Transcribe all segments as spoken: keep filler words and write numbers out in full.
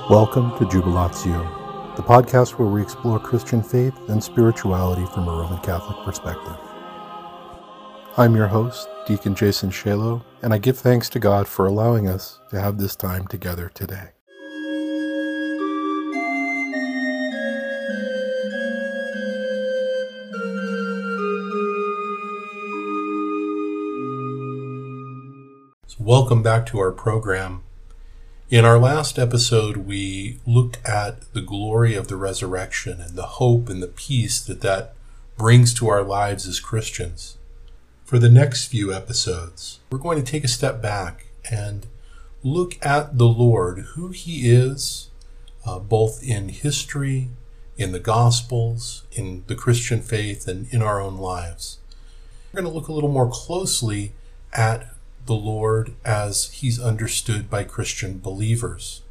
Welcome to Jubilatio, the podcast where we explore Christian faith and spirituality from a Roman Catholic perspective. I'm your host, Deacon Jason Shalo, and I give thanks to God for allowing us to have this time together today. So welcome back to our program. In our last episode, we looked at the glory of the resurrection and the hope and the peace that that brings to our lives as Christians. For the next few episodes, we're going to take a step back and look at the Lord, who He is, uh, both in history, in the Gospels, in the Christian faith, and in our own lives. We're going to look a little more closely at the Lord as He's understood by Christian believers.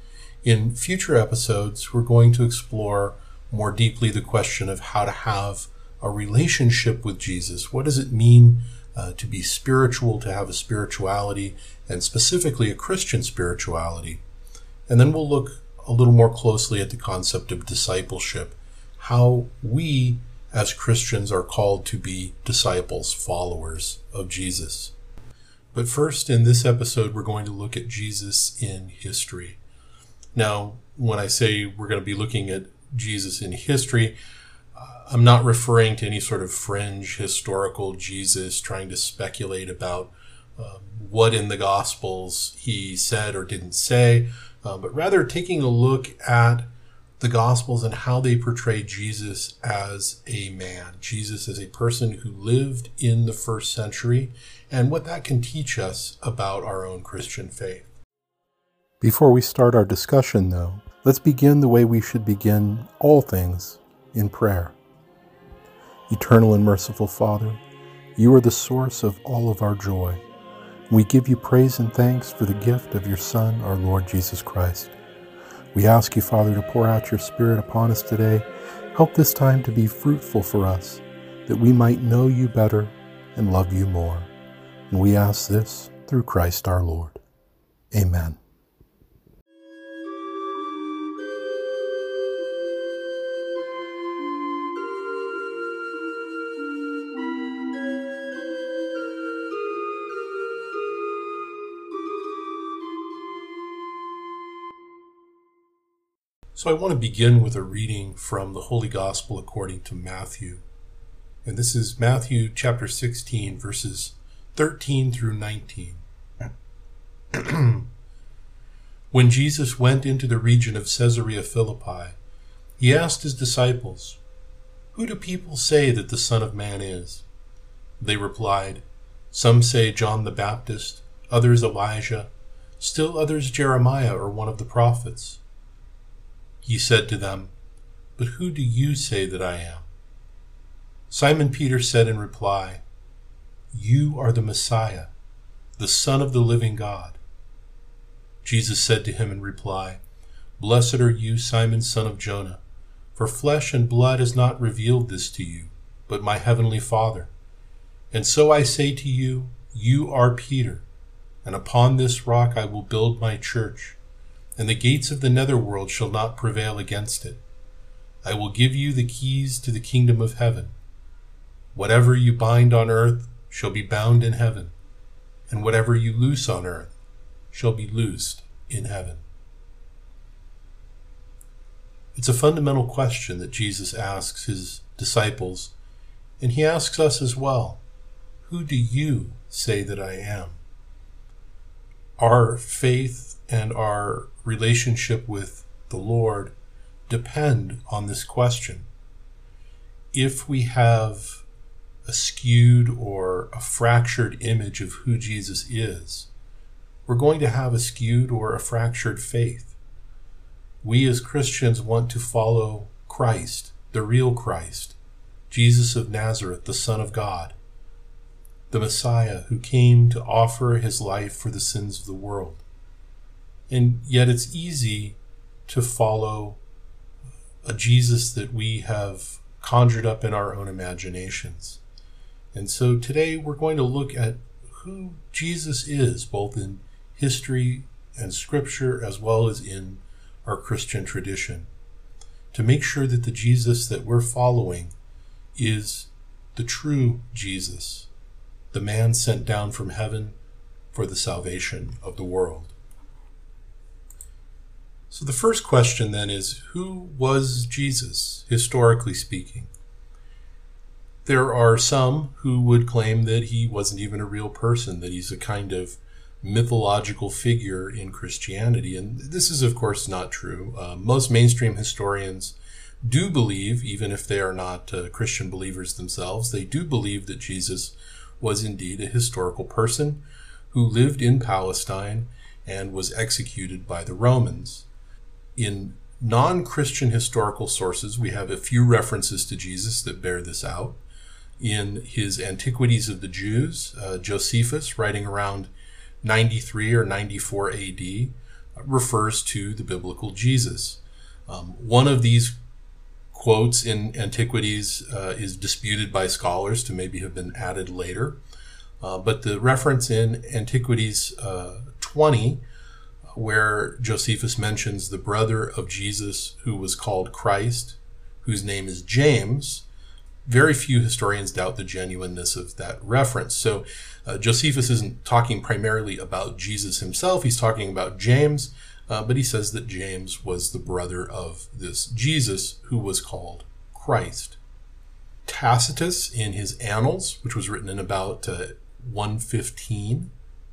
In future episodes, we're going to explore more deeply the question of how to have a relationship with Jesus. What does it mean uh, to be spiritual, to have a spirituality, and specifically a Christian spirituality? And then we'll look a little more closely at the concept of discipleship, how we as Christians are called to be disciples, followers of Jesus. But first, in this episode, we're going to look at Jesus in history. Now, when I say we're going to be looking at Jesus in history, uh, I'm not referring to any sort of fringe historical Jesus trying to speculate about uh, what in the Gospels He said or didn't say, uh, but rather taking a look at the Gospels and how they portray Jesus as a man, Jesus as a person who lived in the first century, and what that can teach us about our own Christian faith. Before we start our discussion, though, let's begin the way we should begin all things, in prayer. Eternal and merciful Father, You are the source of all of our joy. We give You praise and thanks for the gift of Your Son, our Lord Jesus Christ. We ask You, Father, to pour out Your Spirit upon us today. Help this time to be fruitful for us, that we might know You better and love You more. And we ask this through Christ our Lord. Amen. So I want to begin with a reading from the Holy Gospel according to Matthew. And this is Matthew chapter sixteen, verses thirteen through nineteen. When Jesus went into the region of Caesarea Philippi, He asked His disciples, "Who do people say that the Son of Man is?" They replied, "Some say John the Baptist, others Elijah, still others Jeremiah or one of the prophets." He said to them, "But who do you say that I am?" Simon Peter said in reply, "You are the Messiah, the Son of the living God." Jesus said to him in reply, "Blessed are you, Simon, son of Jonah, for flesh and blood has not revealed this to you, but my heavenly Father. And so I say to you, you are Peter, and upon this rock I will build my church, and the gates of the netherworld shall not prevail against it. I will give you the keys to the kingdom of heaven. Whatever you bind on earth shall be bound in heaven, and whatever you loose on earth shall be loosed in heaven." It's a fundamental question that Jesus asks His disciples, and He asks us as well. Who do you say that I am? Our faith and our relationship with the Lord depend on this question. If we have a skewed or a fractured image of who Jesus is, we're going to have a skewed or a fractured faith. We as Christians want to follow Christ, the real Christ, Jesus of Nazareth, the Son of God, the Messiah who came to offer His life for the sins of the world. And yet it's easy to follow a Jesus that we have conjured up in our own imaginations. And so today we're going to look at who Jesus is, both in history and scripture, as well as in our Christian tradition, to make sure that the Jesus that we're following is the true Jesus, the man sent down from heaven for the salvation of the world. So the first question then is, who was Jesus, historically speaking? There are some who would claim that he wasn't even a real person, that he's a kind of mythological figure in Christianity. And this is, of course, not true. Uh, most mainstream historians do believe, even if they are not uh, Christian believers themselves, they do believe that Jesus was indeed a historical person who lived in Palestine and was executed by the Romans. In non-Christian historical sources, we have a few references to Jesus that bear this out. In his Antiquities of the Jews, uh, Josephus, writing around ninety-three or ninety-four A D, refers to the biblical Jesus. Um, one of these quotes in Antiquities uh, is disputed by scholars to maybe have been added later. Uh, but the reference in Antiquities uh, twenty, where Josephus mentions the brother of Jesus who was called Christ, whose name is James, very few historians doubt the genuineness of that reference. So uh, Josephus isn't talking primarily about Jesus himself, he's talking about James, uh, but he says that James was the brother of this Jesus who was called Christ. Tacitus, in his Annals, which was written in about uh, one fifteen,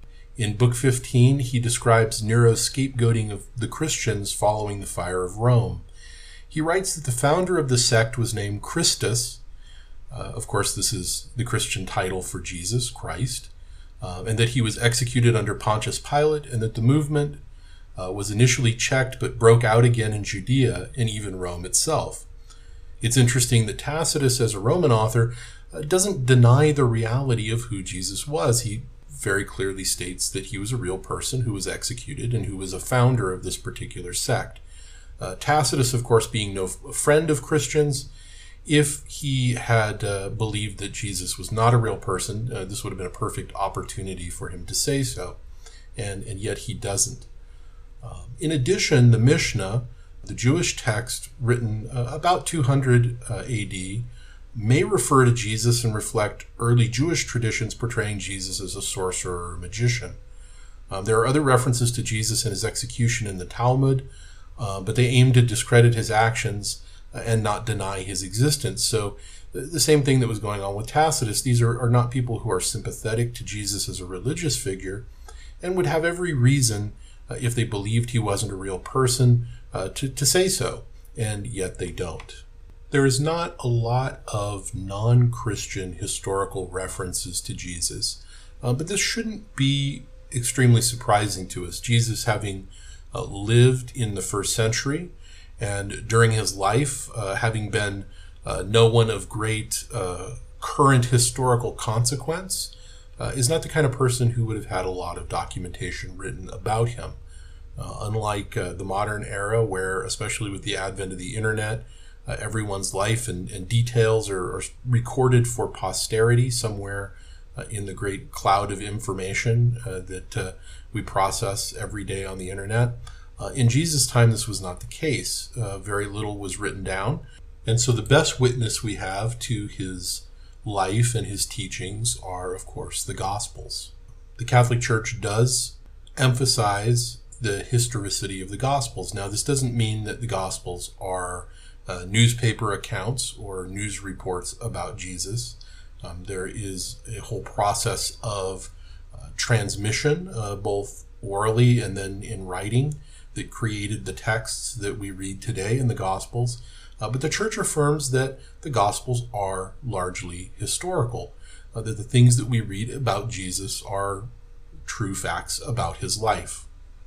in Book fifteen, he describes Nero's scapegoating of the Christians following the fire of Rome. He writes that the founder of the sect was named Christus. Uh, of course, this is the Christian title for Jesus, Christ, uh, and that he was executed under Pontius Pilate, and that the movement uh, was initially checked but broke out again in Judea and even Rome itself. It's interesting that Tacitus, as a Roman author, uh, doesn't deny the reality of who Jesus was. He very clearly states that he was a real person who was executed and who was a founder of this particular sect. Uh, Tacitus, of course, being no f- friend of Christians, if he had uh, believed that Jesus was not a real person, uh, this would have been a perfect opportunity for him to say so, and, and yet he doesn't. Um, in addition, the Mishnah, the Jewish text written uh, about two hundred uh, A D, may refer to Jesus and reflect early Jewish traditions portraying Jesus as a sorcerer or magician. Um, there are other references to Jesus and his execution in the Talmud, uh, but they aim to discredit his actions and not deny his existence. So the same thing that was going on with Tacitus, these are, are not people who are sympathetic to Jesus as a religious figure and would have every reason, uh, if they believed he wasn't a real person, uh, to, to say so, and yet they don't. There is not a lot of non-Christian historical references to Jesus, uh, but this shouldn't be extremely surprising to us. Jesus, having uh, lived in the first century, and during his life, uh, having been uh, no one of great uh, current historical consequence, uh, is not the kind of person who would have had a lot of documentation written about him. Uh, unlike uh, the modern era, where, especially with the advent of the internet, uh, everyone's life and, and details are, are recorded for posterity somewhere uh, in the great cloud of information uh, that uh, we process every day on the internet. Uh, in Jesus' time, this was not the case. Uh, very little was written down. And so the best witness we have to his life and his teachings are, of course, the Gospels. The Catholic Church does emphasize the historicity of the Gospels. Now, this doesn't mean that the Gospels are uh, newspaper accounts or news reports about Jesus. Um, there is a whole process of uh, transmission, uh, both orally and then in writing, that created the texts that we read today in the Gospels. Uh, but the Church affirms that the Gospels are largely historical, uh, that the things that we read about Jesus are true facts about his life.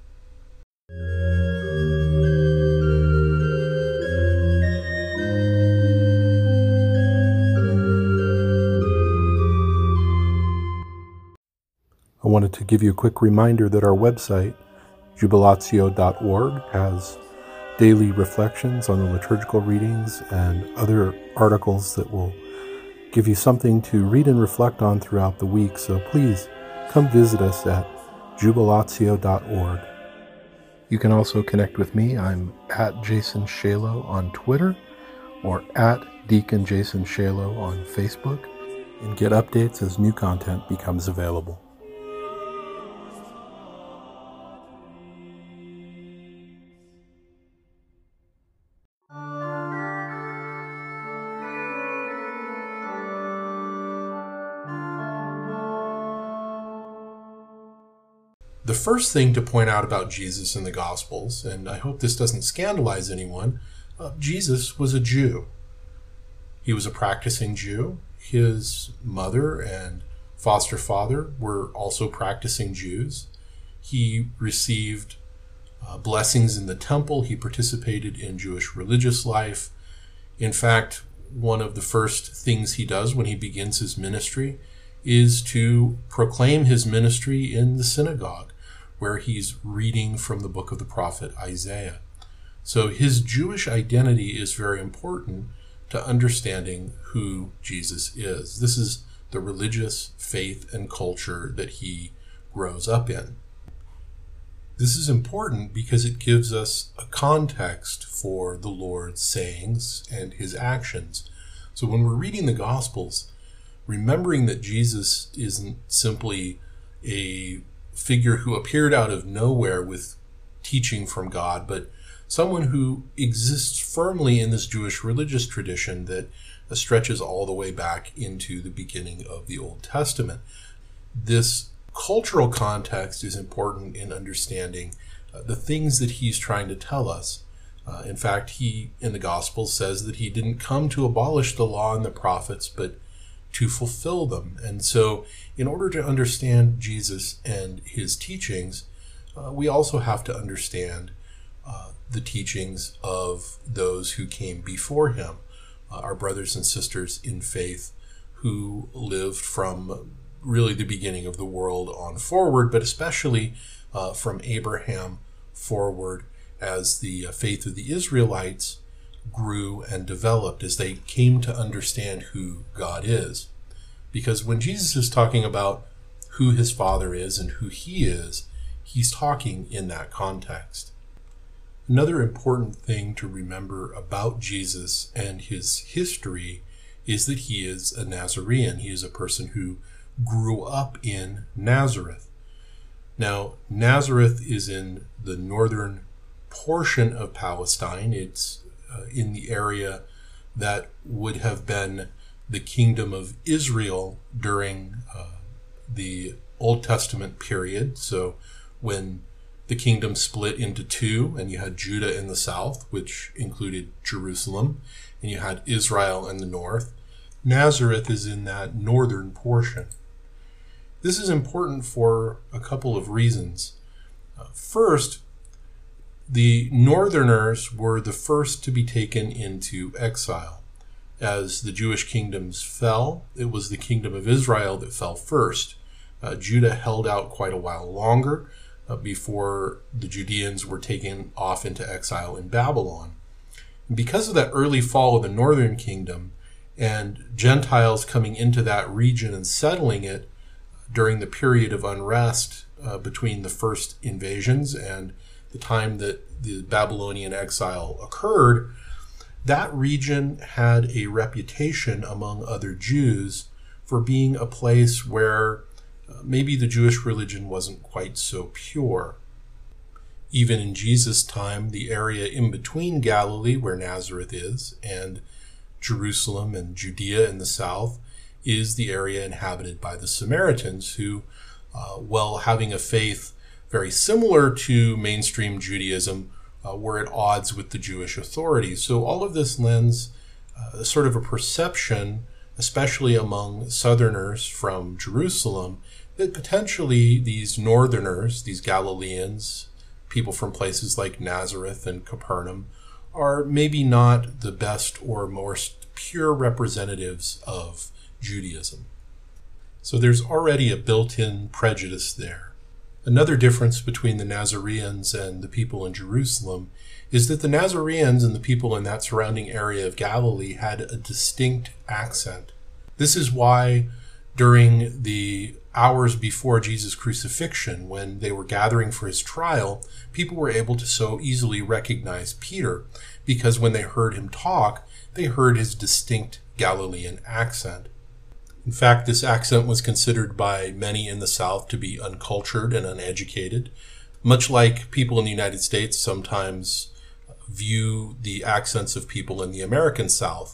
I wanted to give you a quick reminder that our website, jubilatio dot org, has daily reflections on the liturgical readings and other articles that will give you something to read and reflect on throughout the week. So please come visit us at jubilatio dot org. You can also connect with me. I'm at Jason Shalo on Twitter or at Deacon Jason Shalo on Facebook, and get updates as new content becomes available. The first thing to point out about Jesus in the Gospels, and I hope this doesn't scandalize anyone, uh, Jesus was a Jew. He was a practicing Jew. His mother and foster father were also practicing Jews. He received uh, blessings in the temple. He participated in Jewish religious life. In fact, one of the first things he does when he begins his ministry is to proclaim his ministry in the synagogue, where he's reading from the book of the prophet Isaiah. So his Jewish identity is very important to understanding who Jesus is. This is the religious faith and culture that he grows up in. This is important because it gives us a context for the Lord's sayings and his actions. So when we're reading the Gospels, remembering that Jesus isn't simply a figure who appeared out of nowhere with teaching from God, but someone who exists firmly in this Jewish religious tradition that stretches all the way back into the beginning of the Old Testament. This cultural context is important in understanding uh, the things that he's trying to tell us. Uh, in fact, he, in the Gospels, says that he didn't come to abolish the law and the prophets, but to fulfill them. And so in order to understand Jesus and his teachings, uh, we also have to understand uh, the teachings of those who came before him, uh, our brothers and sisters in faith who lived from really the beginning of the world on forward, but especially uh, from Abraham forward as the uh, faith of the Israelites grew and developed as they came to understand who God is. Because when Jesus is talking about who his Father is and who he is, he's talking in that context. Another important thing to remember about Jesus and his history is that he is a Nazarene. He is a person who grew up in Nazareth. Now, Nazareth is in the northern portion of Palestine. It's uh, in the area that would have been the kingdom of Israel during uh, the Old Testament period. So when the kingdom split into two, and you had Judah in the south, which included Jerusalem, and you had Israel in the north, Nazareth is in that northern portion. This is important for a couple of reasons. Uh, first, the northerners were the first to be taken into exile. As the Jewish kingdoms fell, it was the kingdom of Israel that fell first. Uh, Judah held out quite a while longer uh, before the Judeans were taken off into exile in Babylon. And because of that early fall of the northern kingdom and Gentiles coming into that region and settling it during the period of unrest uh, between the first invasions and the time that the Babylonian exile occurred, that region had a reputation among other Jews for being a place where uh, maybe the Jewish religion wasn't quite so pure. Even in Jesus' time, the area in between Galilee, where Nazareth is, and Jerusalem and Judea in the south, is the area inhabited by the Samaritans who, uh, while having a faith very similar to mainstream Judaism, Uh, were at odds with the Jewish authorities. So all of this lends uh, sort of a perception, especially among Southerners from Jerusalem, that potentially these Northerners, these Galileans, people from places like Nazareth and Capernaum, are maybe not the best or most pure representatives of Judaism. So there's already a built-in prejudice there. Another difference between the Nazareans and the people in Jerusalem is that the Nazareans and the people in that surrounding area of Galilee had a distinct accent. This is why During the hours before Jesus' crucifixion, when they were gathering for his trial, people were able to so easily recognize Peter because when they heard him talk, they heard his distinct Galilean accent. In fact, this accent was considered by many in the South to be uncultured and uneducated, much like people in the United States sometimes view the accents of people in the American South.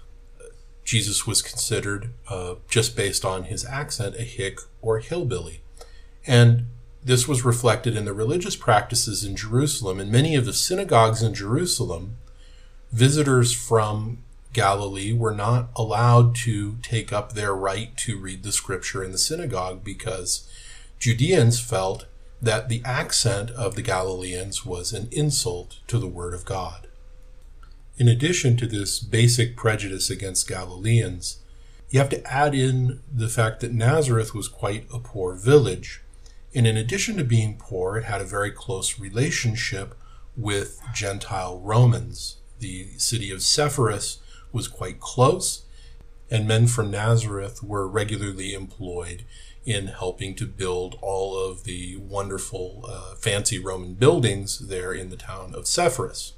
Jesus was considered, uh, just based on his accent, a hick or hillbilly. And this was reflected in the religious practices in Jerusalem. In many of the synagogues in Jerusalem, visitors from Galilee were not allowed to take up their right to read the scripture in the synagogue because Judeans felt that the accent of the Galileans was an insult to the word of God. In addition to this basic prejudice against Galileans, you have to add in the fact that Nazareth was quite a poor village. And in addition to being poor, it had a very close relationship with Gentile Romans. The city of Sepphoris was quite close, and men from Nazareth were regularly employed in helping to build all of the wonderful, uh, fancy Roman buildings there in the town of Sepphoris.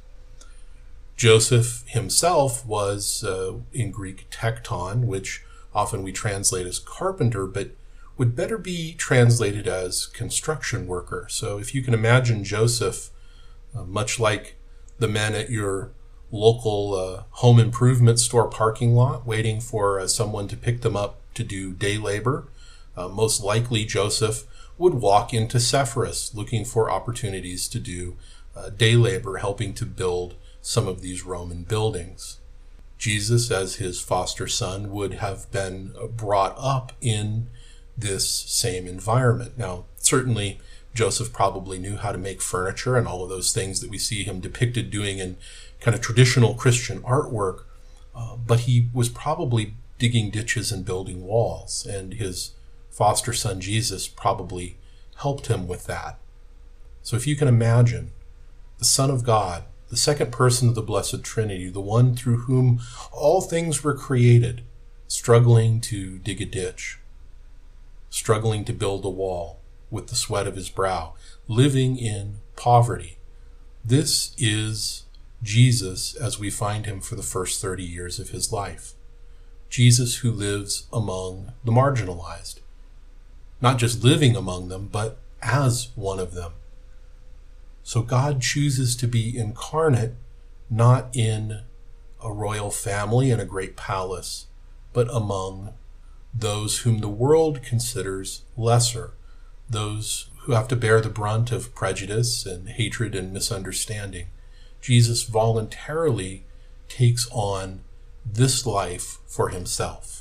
Joseph himself was, uh, in Greek, tekton, which often we translate as carpenter, but would better be translated as construction worker. So if you can imagine Joseph, uh, much like the men at your local uh, home improvement store parking lot, waiting for uh, someone to pick them up to do day labor, uh, most likely Joseph would walk into Sepphoris looking for opportunities to do uh, day labor, helping to build some of these Roman buildings. Jesus, as his foster son, would have been brought up in this same environment. Now, certainly Joseph probably knew how to make furniture and all of those things that we see him depicted doing in kind of traditional Christian artwork, uh, but he was probably digging ditches and building walls, and his foster son Jesus probably helped him with that. So if you can imagine the Son of God, the second person of the Blessed Trinity, the one through whom all things were created, struggling to dig a ditch, struggling to build a wall with the sweat of his brow, living in poverty. This is Jesus as we find him for the first thirty years of his life. Jesus who lives among the marginalized, not just living among them, but as one of them. So God chooses to be incarnate, not in a royal family in a great palace, but among those whom the world considers lesser, those who have to bear the brunt of prejudice and hatred and misunderstanding. Jesus voluntarily takes on this life for himself.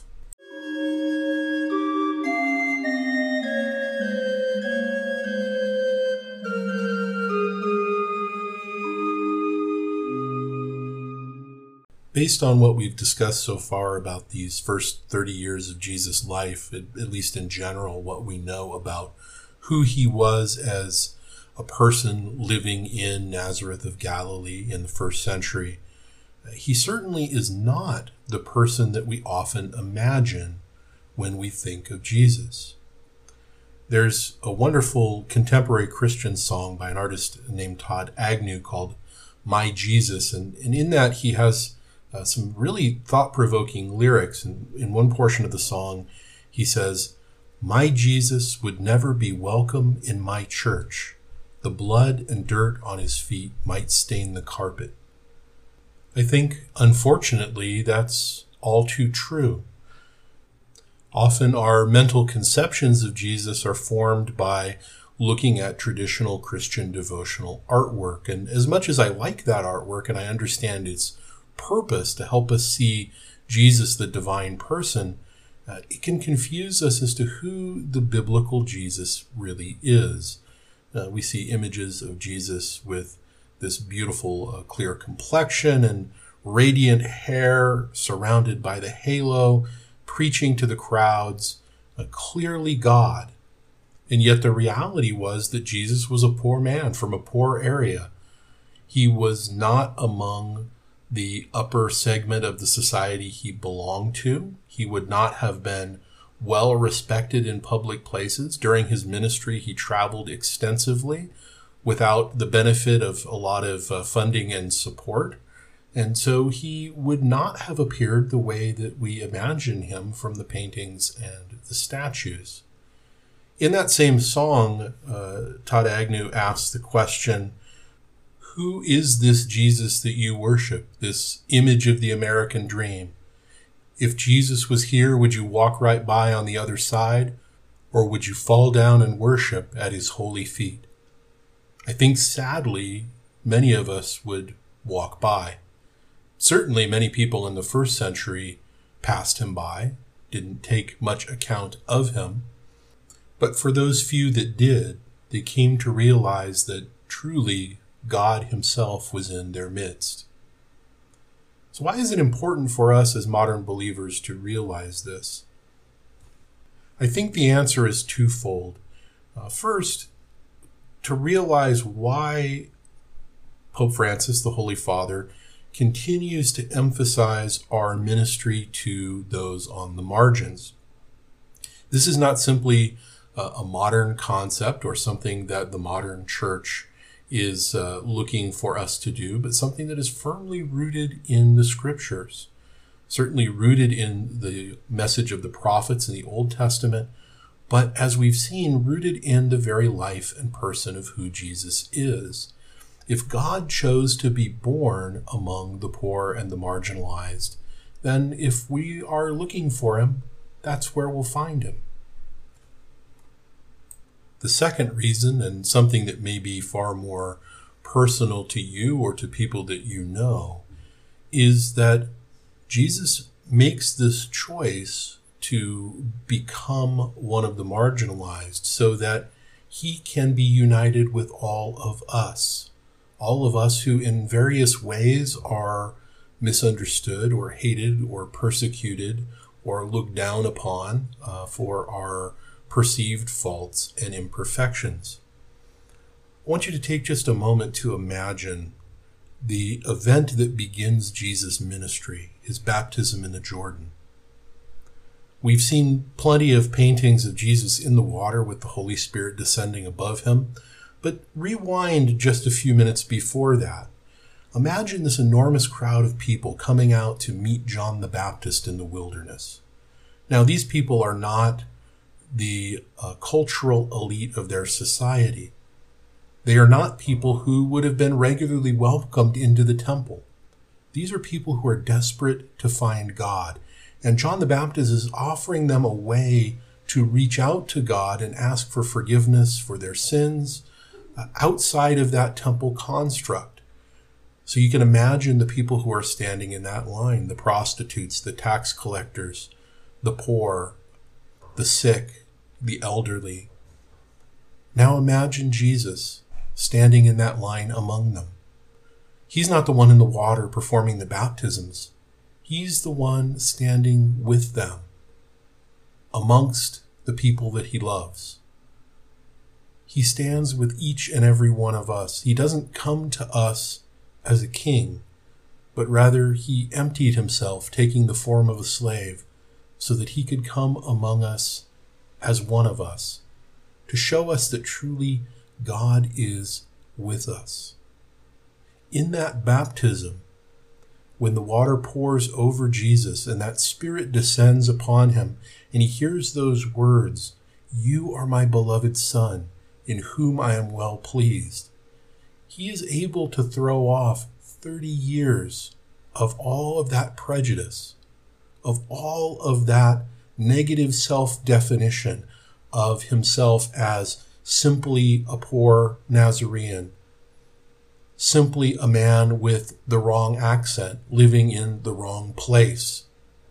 Based on what we've discussed so far about these first thirty years of Jesus' life, at, at least in general, what we know about who he was as a person living in Nazareth of Galilee in the first century, he certainly is not the person that we often imagine when we think of Jesus. There's a wonderful contemporary Christian song by an artist named Todd Agnew called My Jesus, and, and in that he has Uh, some really thought-provoking lyrics. And in one portion of the song, he says, "My Jesus would never be welcome in my church. The blood and dirt on his feet might stain the carpet." I think, unfortunately, that's all too true. Often our mental conceptions of Jesus are formed by looking at traditional Christian devotional artwork. And as much as I like that artwork and I understand its purpose to help us see Jesus, the divine person, uh, it can confuse us as to who the biblical Jesus really is. Uh, we see images of Jesus with this beautiful, uh, clear complexion and radiant hair surrounded by the halo, preaching to the crowds, uh, clearly God. And yet the reality was that Jesus was a poor man from a poor area. He was not among the upper segment of the society he belonged to. He would not have been well respected in public places. During his ministry, he traveled extensively without the benefit of a lot of uh, funding and support. And so he would not have appeared the way that we imagine him from the paintings and the statues. In that same song, uh, Todd Agnew asks the question, who is this Jesus that you worship, this image of the American dream? If Jesus was here, would you walk right by on the other side, or would you fall down and worship at his holy feet? I think sadly, many of us would walk by. Certainly many people in the first century passed him by, didn't take much account of him. But for those few that did, they came to realize that truly God himself was in their midst. So why is it important for us as modern believers to realize this? I think the answer is twofold. Uh, first, to realize why Pope Francis, the Holy Father, continues to emphasize our ministry to those on the margins. This is not simply uh, a modern concept or something that the modern church is uh, looking for us to do, but something that is firmly rooted in the scriptures, certainly rooted in the message of the prophets in the Old Testament, but as we've seen, rooted in the very life and person of who Jesus is. If God chose to be born among the poor and the marginalized, then if we are looking for him, that's where we'll find him. The second reason, and something that may be far more personal to you or to people that you know, is that Jesus makes this choice to become one of the marginalized so that he can be united with all of us. All of us who in various ways are misunderstood or hated or persecuted or looked down upon uh, for our perceived faults and imperfections. I want you to take just a moment to imagine the event that begins Jesus' ministry, his baptism in the Jordan. We've seen plenty of paintings of Jesus in the water with the Holy Spirit descending above him, but rewind just a few minutes before that. Imagine this enormous crowd of people coming out to meet John the Baptist in the wilderness. Now, these people are not the uh, cultural elite of their society. They are not people who would have been regularly welcomed into the temple. These are people who are desperate to find God. And John the Baptist is offering them a way to reach out to God and ask for forgiveness for their sins uh, outside of that temple construct. So you can imagine the people who are standing in that line, the prostitutes, the tax collectors, the poor, the sick, the elderly. Now imagine Jesus standing in that line among them. He's not the one in the water performing the baptisms. He's the one standing with them amongst the people that he loves. He stands with each and every one of us. He doesn't come to us as a king, but rather he emptied himself, taking the form of a slave, so that he could come among us as one of us, to show us that truly God is with us. In that baptism, when the water pours over Jesus and that Spirit descends upon him, and he hears those words, "You are my beloved Son, in whom I am well pleased," he is able to throw off thirty years of all of that prejudice, of all of that negative self-definition of himself as simply a poor Nazarene, simply a man with the wrong accent, living in the wrong place.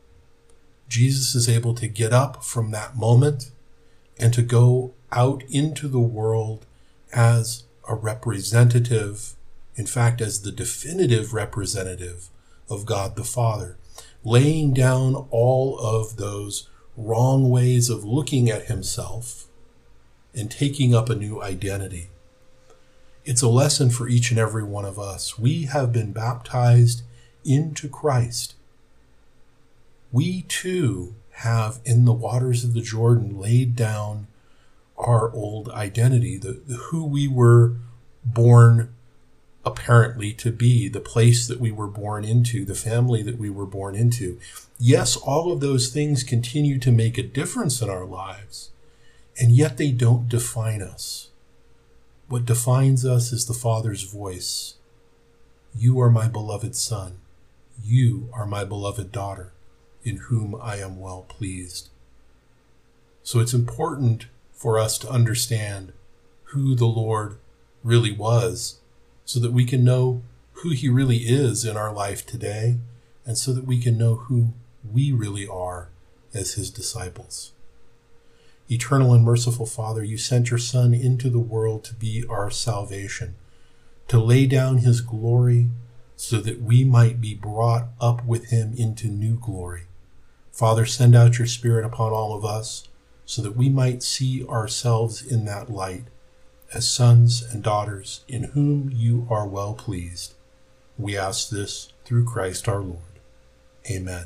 Jesus is able to get up from that moment and to go out into the world as a representative, in fact, as the definitive representative of God the Father, laying down all of those wrong ways of looking at himself and taking up a new identity. It's a lesson for each and every one of us. We have been baptized into Christ. We too have in the waters of the Jordan laid down our old identity, the, the who we were born apparently to be, the place that we were born into, the family that we were born into. Yes, all of those things continue to make a difference in our lives, and yet they don't define us. What defines us is the Father's voice. You are my beloved Son. You are my beloved daughter, in whom I am well pleased. So it's important for us to understand who the Lord really was, so that we can know who he really is in our life today, and so that we can know who we really are as his disciples. Eternal and merciful Father, you sent your Son into the world to be our salvation, to lay down his glory so that we might be brought up with him into new glory. Father, send out your Spirit upon all of us so that we might see ourselves in that light as sons and daughters in whom you are well pleased. We ask this through Christ our Lord. Amen.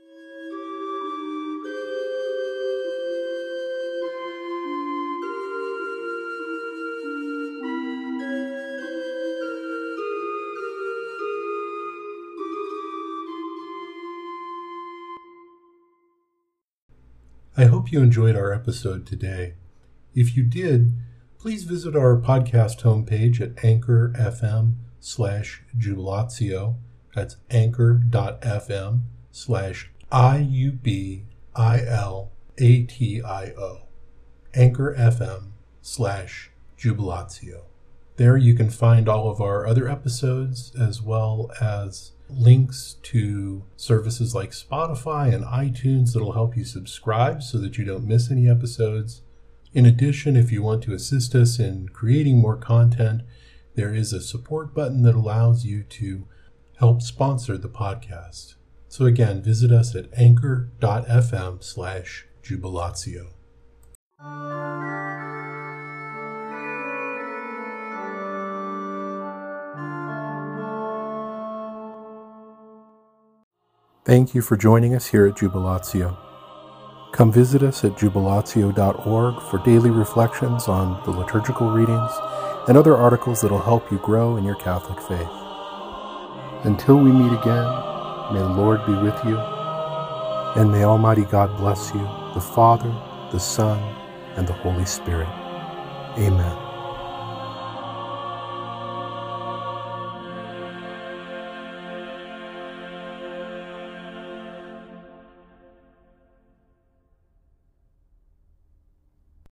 I hope you enjoyed our episode today. If you did, please visit our podcast homepage at anchor.fm slash jubilatio. That's anchor.fm slash I-U-B-I-L-A-T-I-O. Anchor.fm slash jubilatio. There you can find all of our other episodes as well as links to services like Spotify and iTunes that'll help you subscribe so that you don't miss any episodes. In addition, if you want to assist us in creating more content, there is a support button that allows you to help sponsor the podcast. So again, visit us at anchor.fm slash jubilatio. Thank you for joining us here at Jubilatio. Come visit us at jubilatio dot org for daily reflections on the liturgical readings and other articles that will help you grow in your Catholic faith. Until we meet again, may the Lord be with you, and may Almighty God bless you, the Father, the Son, and the Holy Spirit. Amen.